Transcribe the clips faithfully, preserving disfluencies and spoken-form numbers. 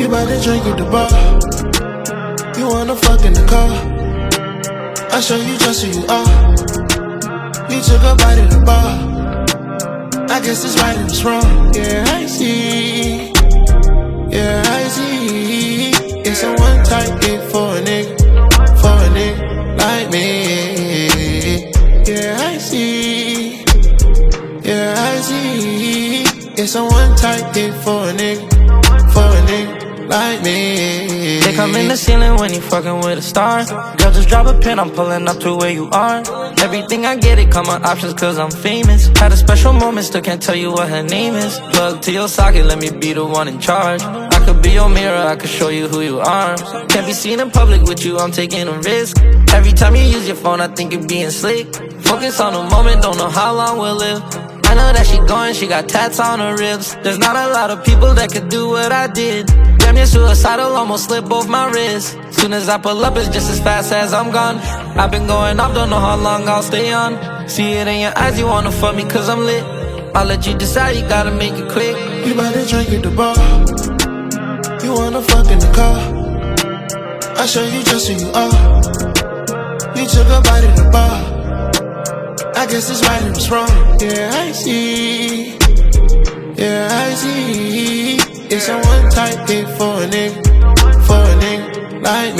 You bout to drink at the bar. You wanna fuck in the car. I show you just who you are. You took a bite of the bar. I guess it's right and it's wrong. Yeah, I see. Yeah, I see. It's a one type hit for a nigga, for a nigga like me. Yeah, I see. Yeah, I see. It's a one type hit for a nigga, for a nigga like me. They come in the ceiling when you fucking with a star. Girl, just drop a pin, I'm pulling up to where you are. Everything I get, it come on options cause I'm famous. Had a special moment, still can't tell you what her name is. Plug to your socket, let me be the one in charge. I could be your mirror, I could show you who you are. Can't be seen in public with you, I'm taking a risk. Every time you use your phone, I think you're being slick. Focus on the moment, don't know how long we'll live. I know that she going, she got tats on her ribs. There's not a lot of people that could do what I did. Damn near suicidal, almost slipped both my wrists. Soon as I pull up, it's just as fast as I'm gone. I've been going off, don't know how long I'll stay on. See it in your eyes, you wanna fuck me cause I'm lit. I'll let you decide, you gotta make it quick. You bout to drink at the bar. You wanna fuck in the car. I show you just who you are. You took a bite of the bar. I guess it's right and it's wrong. Yeah, I see. Yeah, I see. It's a one type hit for a nigga, for a nigga like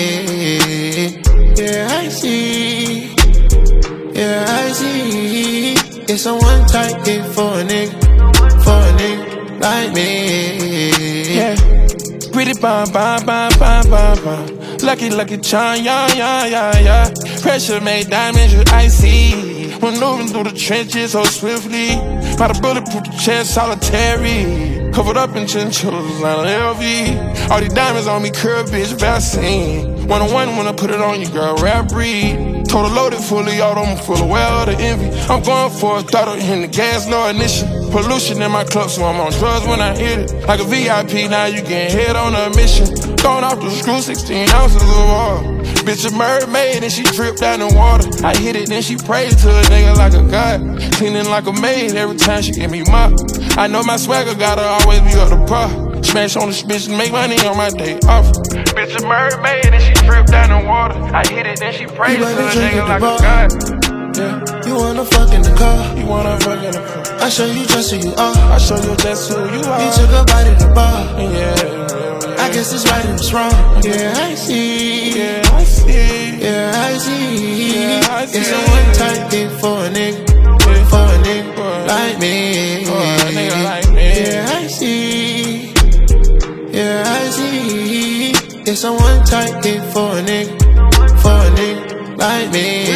me. Yeah, I see. Yeah, I see. It's a one type hit for a nigga, for a nigga like me. Yeah. Pretty bum, bum, bum, bum, bum, bum. Lucky, lucky charm, yeah, yeah, yeah, yeah. Pressure made diamonds, you icy. Maneuvering through the trenches so swiftly. By the bulletproof the chest, solitary. Covered up in chinchillas, not an L V. All these diamonds on me, curve, bitch, Vaseline. One on one when I put it on you, girl, rap breed. Total loaded, fully auto, I'm full of well the envy. I'm going for a throttle, hitting the gas, no ignition. Pollution in my club, so I'm on drugs when I hit it. Like a V I P, now you getting hit on a mission. Going off the screw, sixteen ounces of water. Bitch a mermaid and she dripped down in water. I hit it, then she prayed to a nigga like a god. Cleaning like a maid every time she give me mop. I know my swagger gotta always be up to par. Smash on the bitch and make money on my day off. Bitch a mermaid and she dripped down in water. I hit it, then she prayed to a nigga like a god. Yeah. You wanna fuck in the car. You wanna fuck in the car. I show you just who you are. I show you just who you are. You took a bite of the bar. Yeah, yeah, yeah. I guess it's right and it's wrong. Yeah, I see. Yeah, I see. Yeah, I see. Yeah, I see. It's a one type hit for a nigga, for a nigga like me. For a nigga like me. Yeah, I see. Yeah, I see. It's a one type hit for a nigga, for a nigga like me.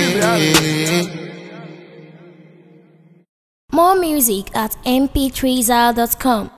More music at m p three zal dot com.